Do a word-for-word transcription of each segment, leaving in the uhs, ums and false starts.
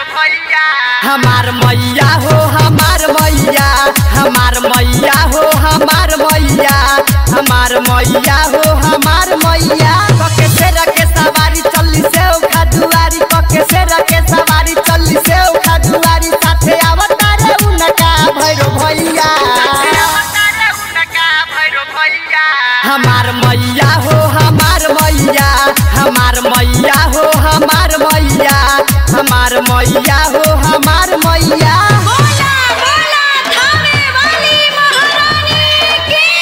हमार मैया हो हमार मैया हमार मैया हो हमार मैया हमार मैया हो हमार मैया कके से रखे सवारी चली से ओखा दुआरी कके से रखे सवारी चली से ओखा दुआरी साथे आवतारे उनका भैरो भैया हमार मैया हो हमार मैया हमार मैया हो हमार मैया हमार मैया हो हमार मैया बोला बोला थामे वाली महारानी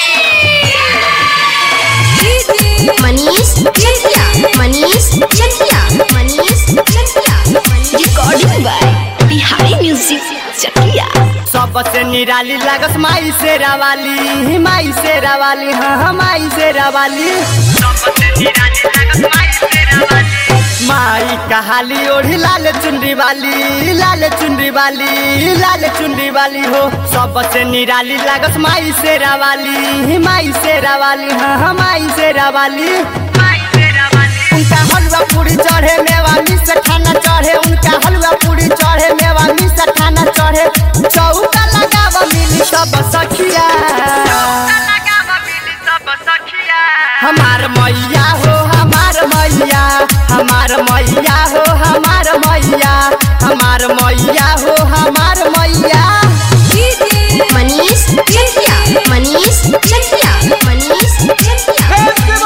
की Manish Chandiya Manish Chandiya Manish Chandiya recording by Bihari music Chakiya सबसे निराली लागस माई शेरा वाली माई शेरा वाली हाँ माई शेरा वाली सबसे निराली लागस माई शेरा वाली माई कहाली ओढ़ी लाल चुनरी वाली लाल चुनरी वाली लाल चुनरी वाली हो सबसे निराली लागस माई शेरा वाली माई शेरा वाली हाँ माई शेरा वाली उनका हलवा पूरी चढ़े मेवा मिस खाना चढ़े उनका हलवा पूरी चढ़े मेवा मिस खाना चढ़े चौका लगावा मिली सब सखिया हमार मैया हो हमार मैया हमार मैया हो हमार मैया हमार मैया हो हमार मैया मनीष चंदिया मनीष चंदिया मनीष चंदिया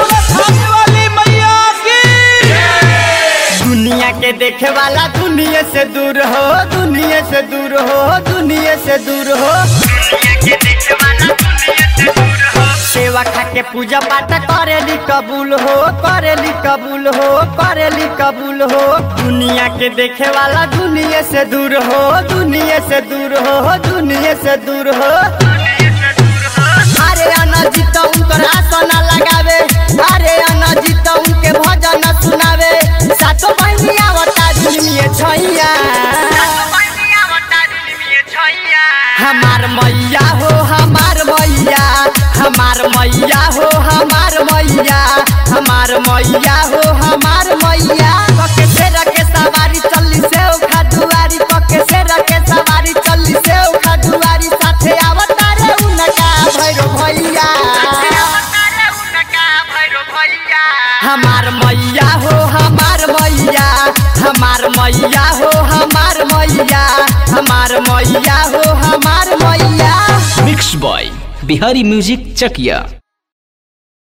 दुनिया के देखे वाला दुनिया से दूर हो दुनिया से दूर हो दुनिया से दूर हो दुनिया के देखे वाला दुनिया से दूर हो सेवा खा के पूजा पाठ करेली कबूल हो करेली कबूल हो करेली कबूल हो दुनिया के देखे वाला दुनिया से दूर हो दुनिया से दूर हो दुनिया से दूर हो अरे अनजीत उनकर आसन लगावे अरे अनजीत उनके भजन सुनावे सातो बहिनी आवता दुनिया छैया हमार मैया हो हमार मैया हमार मैया हो हमार मैया हमार मैया हो हमार मैया कके से रखे सवारी चली से ओखा दुआरी कके से रखे सवारी चली से ओखा दुआरी साथे आवतारे उनका भैरो भैया हमार मैया हो हमार मैया हमार मैया हो हमार मैया हमार मैया हो हमार मैया मिक्स बॉय बिहारी म्यूजिक चकिया।